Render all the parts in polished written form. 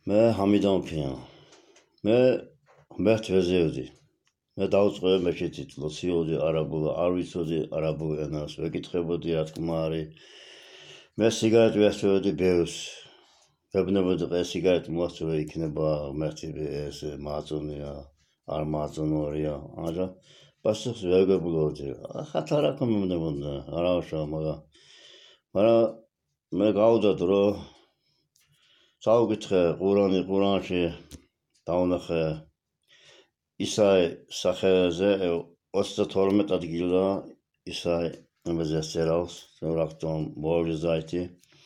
მე ჰამიდანქია. მე მერთვეზევდი. მე დავწყე მეჩეთით ლოციოდი არაბულ, არ ვიცოდი არაბულ ენას, ვეკითხებოდი რა თქმა არის. მე სიგარეტ ვესწრებოდი ბევრს. ვებნებოდი ეს სიგარეტი მოსწრე იქნება მერთი ეს მაწონია, არ მაწონორია. არა პასუხს ვერ გებულობდი. ხათა რა კომუნდებოდა, არავშა, მაგრამ მე გავუდად რომ წავკითხე ყურანში დავნახე ისაი სახელზე 32 ადგილდა ისაი ამაზე წერავს რახტომ მოვიზაიტი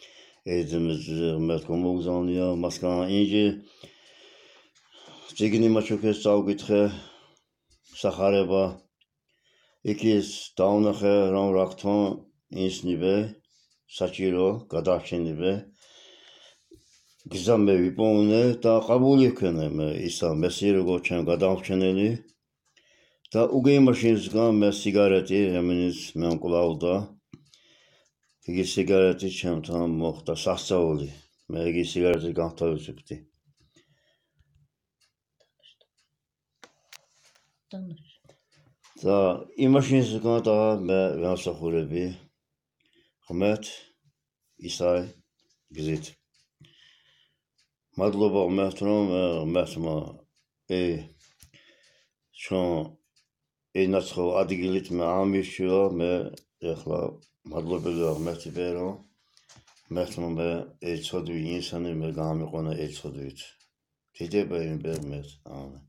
მე კომუგზავნია მასკანა ინჯი წიგნი მაჩუქეს წავკითხე სახარება იქის დავნახე რომ რახტომ ისნიბე საჭირო გადარჩენიბე გზამე ვიპოვნე და ყაბული ვქენე მე ისა მესი როგორ ჩემ გადამრჩენელი და უგეიმაშინსგან მე სიგარეტი ემინის მე მკლავდა იგი სიგარეტი ჩემთან მოხდა სასწაული მე იგი სიგარეტი განთავისუფლდი და იმაშინსგან და მე ვასახურები ხმეთ ისაი გზით მადლობა მერთმა ჩვენ ენაცხო ადგილით მე ამიშვა მე ეხლა მადლობელი ვარ მერთი ბერო მერთმა მე ეცოდვი ინსანი მე გამიყვანა ეცოდვით დიდება იმ ბერ მე